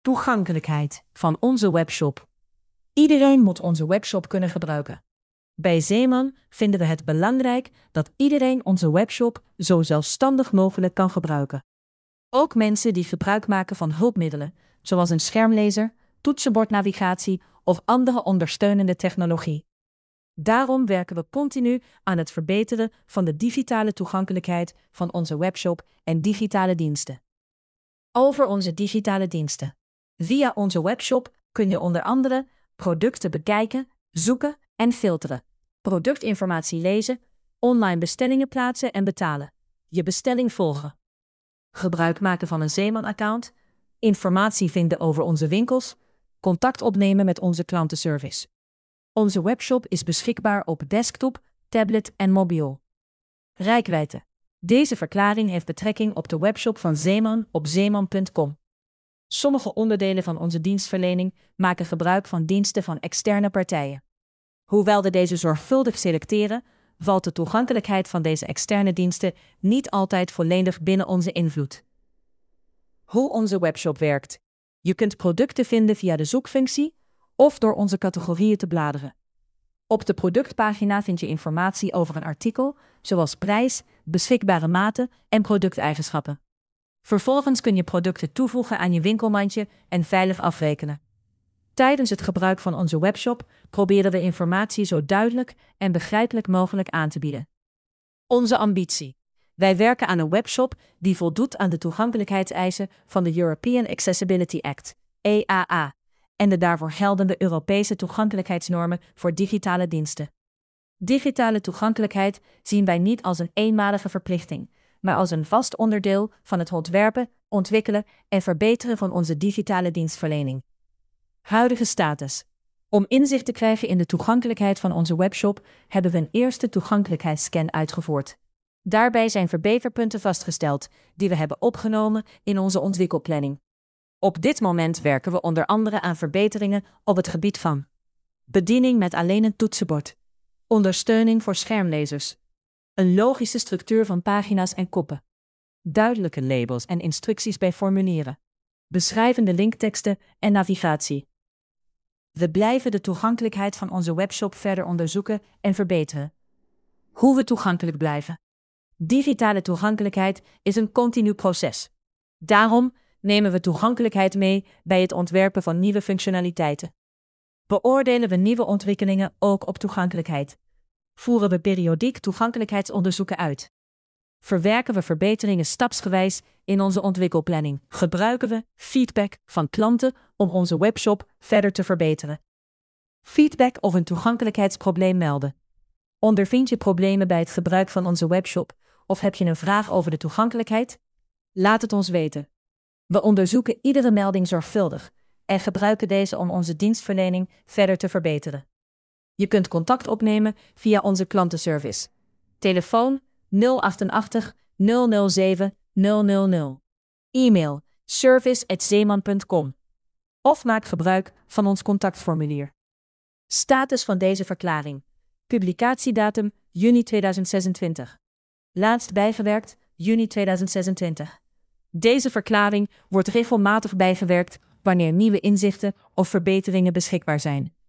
Toegankelijkheid van onze webshop. Iedereen moet onze webshop kunnen gebruiken. Bij Zeeman vinden we het belangrijk dat iedereen onze webshop zo zelfstandig mogelijk kan gebruiken. Ook mensen die gebruik maken van hulpmiddelen, zoals een schermlezer, toetsenbordnavigatie of andere ondersteunende technologie. Daarom werken we continu aan het verbeteren van de digitale toegankelijkheid van onze webshop en digitale diensten. Over onze digitale diensten. Via onze webshop kun je onder andere producten bekijken, zoeken en filteren, productinformatie lezen, online bestellingen plaatsen en betalen, je bestelling volgen, gebruik maken van een Zeeman-account, informatie vinden over onze winkels, contact opnemen met onze klantenservice. Onze webshop is beschikbaar op desktop, tablet en mobiel. Reikwijdte. Deze verklaring heeft betrekking op de webshop van Zeeman op zeeman.com. Sommige onderdelen van onze dienstverlening maken gebruik van diensten van externe partijen. Hoewel we deze zorgvuldig selecteren, valt de toegankelijkheid van deze externe diensten niet altijd volledig binnen onze invloed. Hoe onze webshop werkt. Je kunt producten vinden via de zoekfunctie of door onze categorieën te bladeren. Op de productpagina vind je informatie over een artikel, zoals prijs, beschikbare maten en producteigenschappen. Vervolgens kun je producten toevoegen aan je winkelmandje en veilig afrekenen. Tijdens het gebruik van onze webshop proberen we informatie zo duidelijk en begrijpelijk mogelijk aan te bieden. Onze ambitie. Wij werken aan een webshop die voldoet aan de toegankelijkheidseisen van de European Accessibility Act, EAA, en de daarvoor geldende Europese toegankelijkheidsnormen voor digitale diensten. Digitale toegankelijkheid zien wij niet als een eenmalige verplichting, maar als een vast onderdeel van het ontwerpen, ontwikkelen en verbeteren van onze digitale dienstverlening. Huidige status. Om inzicht te krijgen in de toegankelijkheid van onze webshop hebben we een eerste toegankelijkheidsscan uitgevoerd. Daarbij zijn verbeterpunten vastgesteld, die we hebben opgenomen in onze ontwikkelplanning. Op dit moment werken we onder andere aan verbeteringen op het gebied van bediening met alleen een toetsenbord, ondersteuning voor schermlezers, een logische structuur van pagina's en koppen, duidelijke labels en instructies bij formulieren, beschrijvende linkteksten en navigatie. We blijven de toegankelijkheid van onze webshop verder onderzoeken en verbeteren. Hoe we toegankelijk blijven. Digitale toegankelijkheid is een continu proces. Daarom nemen we toegankelijkheid mee bij het ontwerpen van nieuwe functionaliteiten. Beoordelen we nieuwe ontwikkelingen ook op toegankelijkheid. Voeren we periodiek toegankelijkheidsonderzoeken uit. Verwerken we verbeteringen stapsgewijs in onze ontwikkelplanning. Gebruiken we feedback van klanten om onze webshop verder te verbeteren. Feedback of een toegankelijkheidsprobleem melden. Ondervind je problemen bij het gebruik van onze webshop of heb je een vraag over de toegankelijkheid? Laat het ons weten. We onderzoeken iedere melding zorgvuldig en gebruiken deze om onze dienstverlening verder te verbeteren. Je kunt contact opnemen via onze klantenservice. Telefoon 088 007 000. E-mail service@zeeman.com. Of maak gebruik van ons contactformulier. Status van deze verklaring. Publicatiedatum juni 2026. Laatst bijgewerkt juni 2026. Deze verklaring wordt regelmatig bijgewerkt wanneer nieuwe inzichten of verbeteringen beschikbaar zijn.